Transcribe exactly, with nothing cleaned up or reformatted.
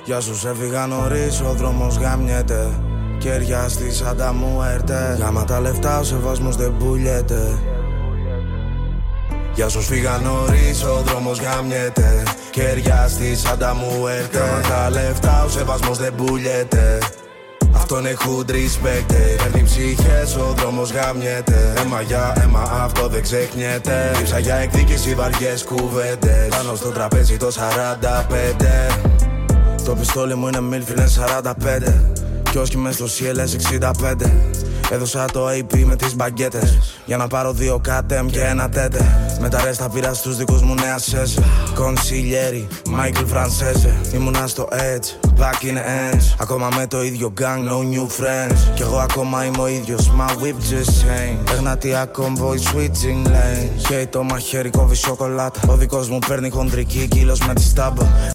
Για σου έφυγα νωρίς, ο δρόμος γαμιέται. Κέρια στη Σάντα μου έρτε. Γάμα τα λεφτά, ο σεβασμός δεν πουλιέται. Για σου φύγα νωρίς, ο δρόμος γαμιέται. Κέρια στη Σάντα μου έρτε. Γάμα τα λεφτά, ο σεβασμός δεν πουλιέται. Αυτόν έχουν respect. Παίρνει ψυχές, ο δρόμος γαμιέται. Αίμα για αίμα, αυτό δεν ξεχνιέται. Λείψα για εκδίκηση, βαριές κουβέντες. Πάνω στο τραπέζι το σαράντα πέντε. Το πιστόλι μου είναι μίλφι, είναι σαράντα πέντε. Κιόσκι μες στο σι ελ ες εξήντα πέντε. Έδωσα το έι πι με τις μπαγκέτες για να πάρω δύο κάτεμ και ένα τέτε. Με τα ρέστα πήρα στους δικούς μου νέα σέζε. Κονσιλιέρι, Μάικλ Φρανσέζε. Ήμουνα στο edge, back in the ends. Ακόμα με το ίδιο gang, no new friends. Κι εγώ ακόμα είμαι ο ίδιος, my whip just changed. Εγνατία convoy, switching lanes. Και το μαχαίρι κόβει σοκολάτα. Ο δικός μου παίρνει χοντρική, κύλος με τη στάμπα.